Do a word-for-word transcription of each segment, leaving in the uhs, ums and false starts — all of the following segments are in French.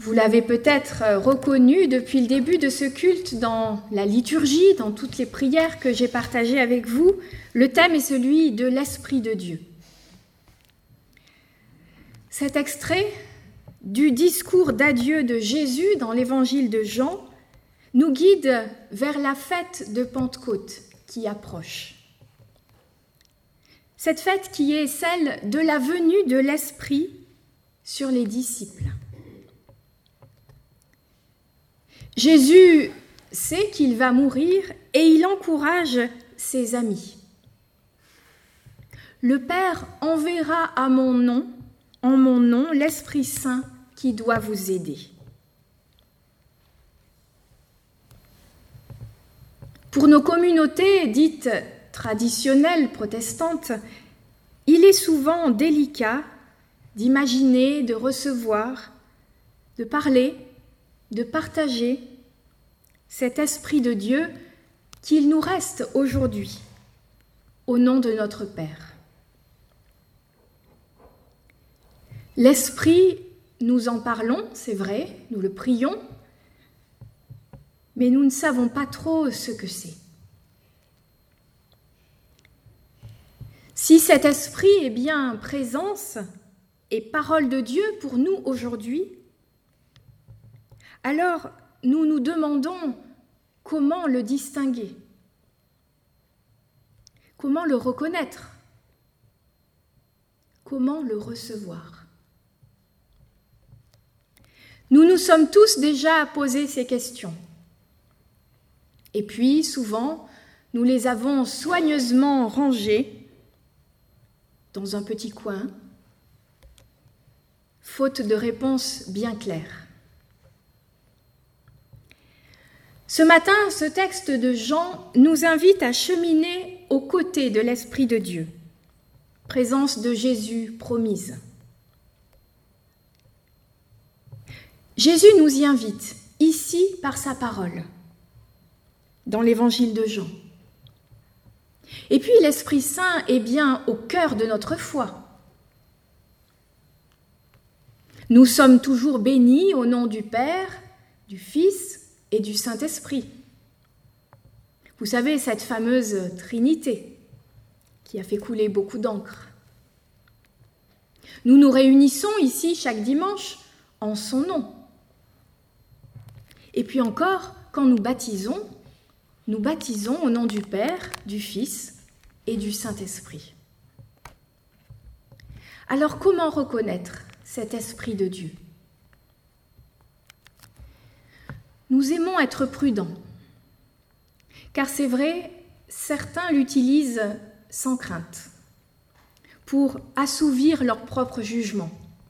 Vous l'avez peut-être reconnu depuis le début de ce culte dans la liturgie, dans toutes les prières que j'ai partagées avec vous. Le thème est celui de l'Esprit de Dieu. Cet extrait du discours d'adieu de Jésus dans l'évangile de Jean nous guide vers la fête de Pentecôte qui approche. Cette fête qui est celle de la venue de l'Esprit sur les disciples. Jésus sait qu'il va mourir et il encourage ses amis. Le Père enverra à mon nom, en mon nom, l'Esprit Saint qui doit vous aider. Pour nos communautés dites traditionnelles protestantes, il est souvent délicat d'imaginer, de recevoir, de parler, de partager cet Esprit de Dieu qu'il nous reste aujourd'hui, au nom de notre Père. L'Esprit, nous en parlons, c'est vrai, nous le prions, mais nous ne savons pas trop ce que c'est. Si cet Esprit est bien présence et parole de Dieu pour nous aujourd'hui, alors nous nous demandons comment le distinguer, comment le reconnaître, comment le recevoir. Nous nous sommes tous déjà posé ces questions. Et puis, souvent, nous les avons soigneusement rangées dans un petit coin, faute de réponse bien claire. Ce matin, ce texte de Jean nous invite à cheminer aux côtés de l'Esprit de Dieu, présence de Jésus promise. Jésus nous y invite, ici par sa parole, dans l'évangile de Jean. Et puis l'Esprit Saint est bien au cœur de notre foi. Nous sommes toujours bénis au nom du Père, du Fils et du Saint-Esprit. Vous savez, cette fameuse Trinité qui a fait couler beaucoup d'encre. Nous nous réunissons ici chaque dimanche en son nom. Et puis encore, quand nous baptisons, nous baptisons au nom du Père, du Fils et du Saint-Esprit. Alors comment reconnaître cet Esprit de Dieu ? Nous aimons être prudents, car c'est vrai, certains l'utilisent sans crainte, pour assouvir leur propre jugement.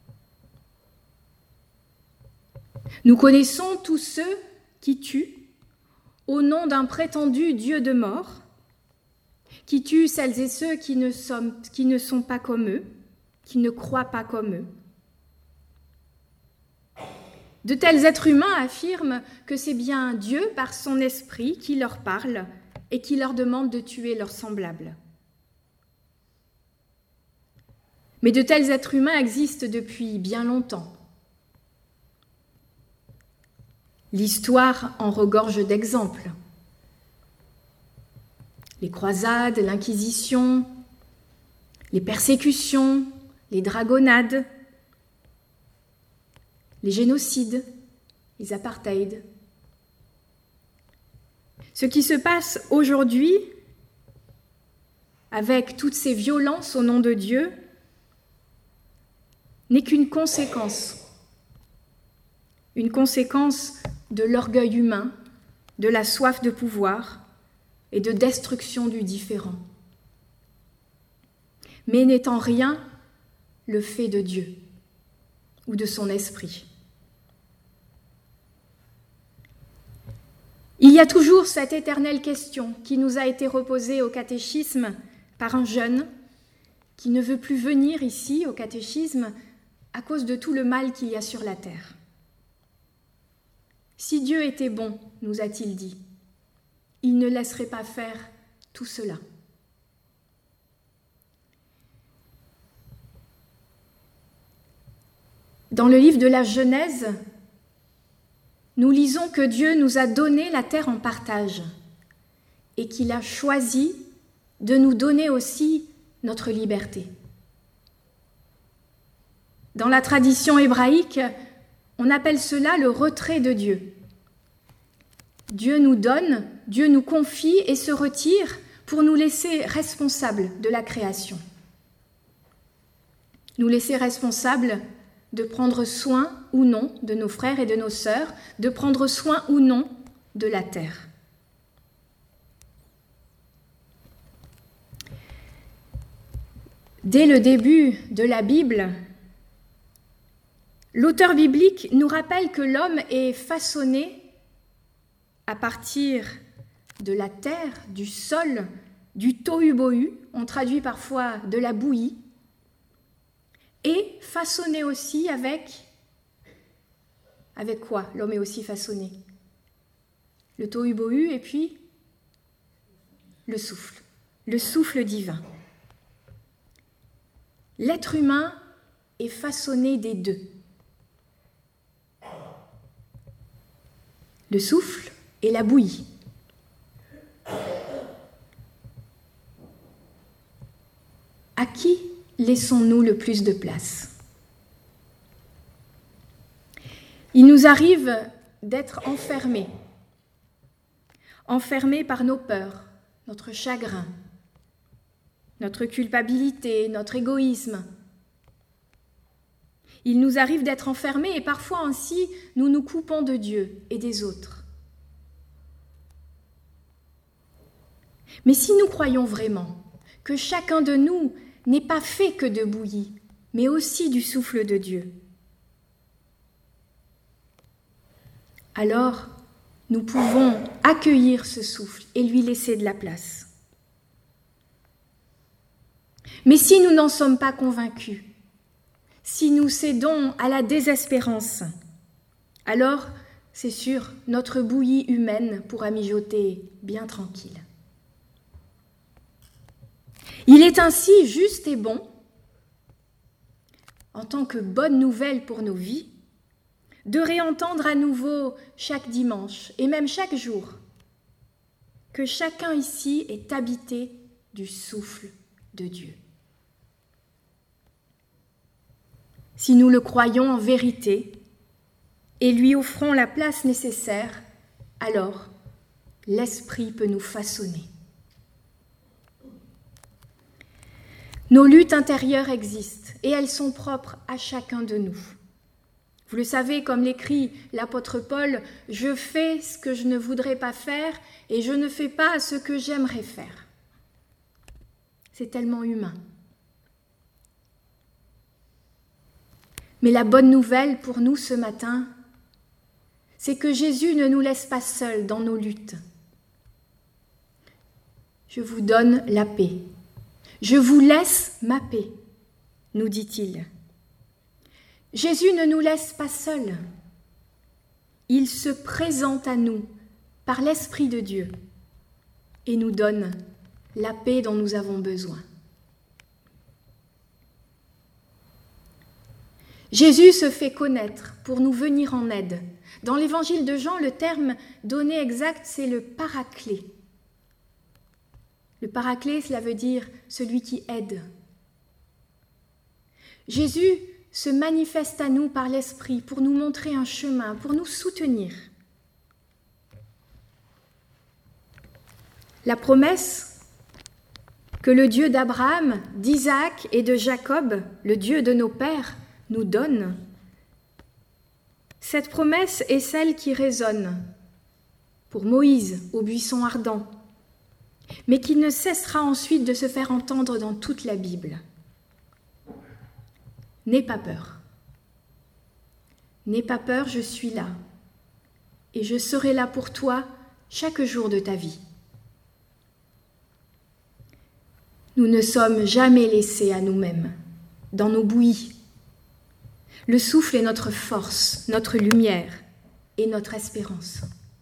Nous connaissons tous ceux qui tuent au nom d'un prétendu Dieu de mort, qui tuent celles et ceux qui ne sont, qui ne sont pas comme eux, qui ne croient pas comme eux. De tels êtres humains affirment que c'est bien Dieu, par son esprit, qui leur parle et qui leur demande de tuer leurs semblables. Mais de tels êtres humains existent depuis bien longtemps. L'histoire en regorge d'exemples. Les croisades, l'Inquisition, les persécutions, les dragonnades, les génocides, les apartheids. Ce qui se passe aujourd'hui, avec toutes ces violences au nom de Dieu, n'est qu'une conséquence, une conséquence de l'orgueil humain, de la soif de pouvoir et de destruction du différent. Mais n'est en rien le fait de Dieu ou de son esprit. Il y a toujours cette éternelle question qui nous a été reposée au catéchisme par un jeune qui ne veut plus venir ici au catéchisme à cause de tout le mal qu'il y a sur la terre. Si Dieu était bon, nous a-t-il dit, il ne laisserait pas faire tout cela. Dans le livre de la Genèse, nous lisons que Dieu nous a donné la terre en partage et qu'il a choisi de nous donner aussi notre liberté. Dans la tradition hébraïque, on appelle cela le retrait de Dieu. Dieu nous donne, Dieu nous confie et se retire pour nous laisser responsables de la création. Nous laisser responsables de prendre soin ou non de nos frères et de nos sœurs, de prendre soin ou non de la terre. Dès le début de la Bible, l'auteur biblique nous rappelle que l'homme est façonné à partir de la terre, du sol, du tohu-bohu, on traduit parfois de la bouillie, et façonné aussi avec... Avec quoi l'homme est aussi façonné? Le tohu-bohu et puis le souffle, le souffle divin. L'être humain est façonné des deux. Le souffle et la bouillie. À qui laissons-nous le plus de place? Il nous arrive d'être enfermés, enfermés par nos peurs, notre chagrin, notre culpabilité, notre égoïsme. Il nous arrive d'être enfermés et parfois ainsi nous nous coupons de Dieu et des autres. Mais si nous croyons vraiment que chacun de nous n'est pas fait que de bouillie, mais aussi du souffle de Dieu, alors nous pouvons accueillir ce souffle et lui laisser de la place. Mais si nous n'en sommes pas convaincus, si nous cédons à la désespérance, alors, c'est sûr, notre bouillie humaine pourra mijoter bien tranquille. Il est ainsi juste et bon, en tant que bonne nouvelle pour nos vies, de réentendre à nouveau chaque dimanche et même chaque jour que chacun ici est habité du souffle de Dieu. Si nous le croyons en vérité et lui offrons la place nécessaire, alors l'Esprit peut nous façonner. Nos luttes intérieures existent et elles sont propres à chacun de nous. Vous le savez, comme l'écrit l'apôtre Paul, « Je fais ce que je ne voudrais pas faire et je ne fais pas ce que j'aimerais faire. » C'est tellement humain. Mais la bonne nouvelle pour nous ce matin, c'est que Jésus ne nous laisse pas seuls dans nos luttes. Je vous donne la paix. Je vous laisse ma paix, nous dit-il. Jésus ne nous laisse pas seuls. Il se présente à nous par l'Esprit de Dieu et nous donne la paix dont nous avons besoin. Jésus se fait connaître pour nous venir en aide. Dans l'évangile de Jean, le terme donné exact, c'est le paraclet. Le paraclet, cela veut dire celui qui aide. Jésus se manifeste à nous par l'Esprit pour nous montrer un chemin, pour nous soutenir. La promesse que le Dieu d'Abraham, d'Isaac et de Jacob, le Dieu de nos pères, nous donne, cette promesse est celle qui résonne pour Moïse au buisson ardent, mais qui ne cessera ensuite de se faire entendre dans toute la Bible. N'aie pas peur. N'aie pas peur, je suis là, et je serai là pour toi chaque jour de ta vie. Nous ne sommes jamais laissés à nous-mêmes, dans nos bouillies. Le souffle est notre force, notre lumière et notre espérance.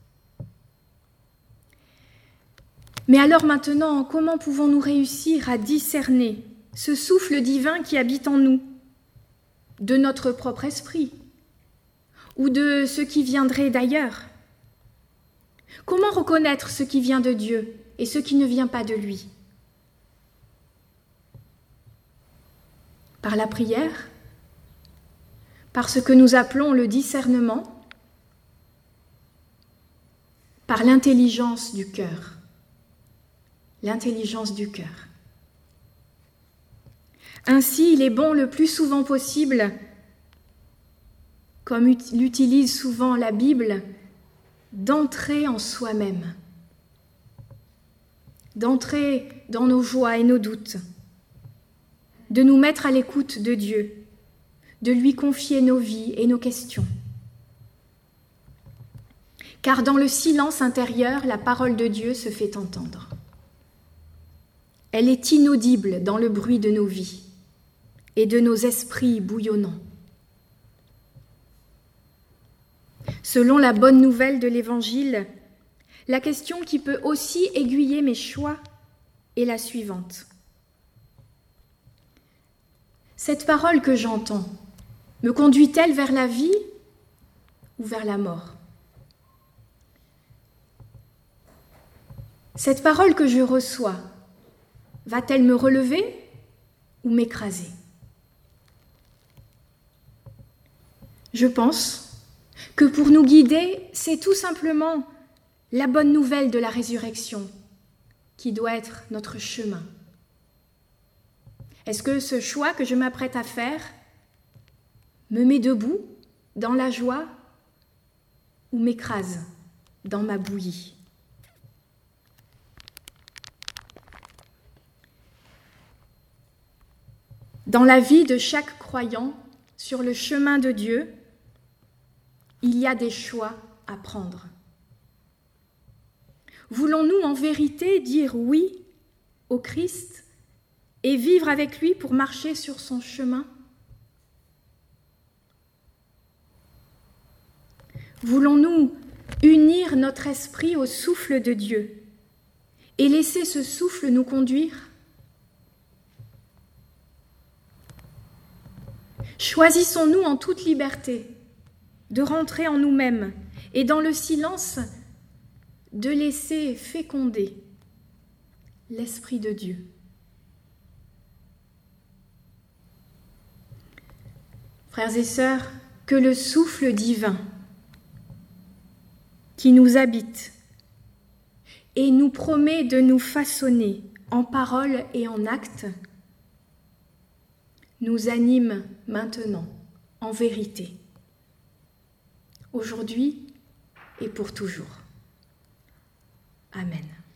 Mais alors maintenant, comment pouvons-nous réussir à discerner ce souffle divin qui habite en nous, de notre propre esprit, ou de ce qui viendrait d'ailleurs? Comment reconnaître ce qui vient de Dieu et ce qui ne vient pas de lui? Par la prière, par ce que nous appelons le discernement, par l'intelligence du cœur. L'intelligence du cœur. Ainsi, il est bon le plus souvent possible, comme l'utilise souvent la Bible, d'entrer en soi-même, d'entrer dans nos joies et nos doutes, de nous mettre à l'écoute de Dieu, de lui confier nos vies et nos questions. Car dans le silence intérieur, la parole de Dieu se fait entendre. Elle est inaudible dans le bruit de nos vies et de nos esprits bouillonnants. Selon la bonne nouvelle de l'Évangile, la question qui peut aussi aiguiller mes choix est la suivante. Cette parole que j'entends me conduit-elle vers la vie ou vers la mort? Cette parole que je reçois, va-t-elle me relever ou m'écraser? Je pense que pour nous guider, c'est tout simplement la bonne nouvelle de la résurrection qui doit être notre chemin. Est-ce que ce choix que je m'apprête à faire me met debout dans la joie ou m'écrase dans ma bouillie? Dans la vie de chaque croyant sur le chemin de Dieu, il y a des choix à prendre. Voulons-nous en vérité dire oui au Christ et vivre avec lui pour marcher sur son chemin? Voulons-nous unir notre esprit au souffle de Dieu et laisser ce souffle nous conduire? Choisissons-nous en toute liberté de rentrer en nous-mêmes et dans le silence de laisser féconder l'Esprit de Dieu. Frères et sœurs, que le souffle divin qui nous habite et nous promet de nous façonner en parole et en acte nous anime maintenant, en vérité, aujourd'hui et pour toujours. Amen.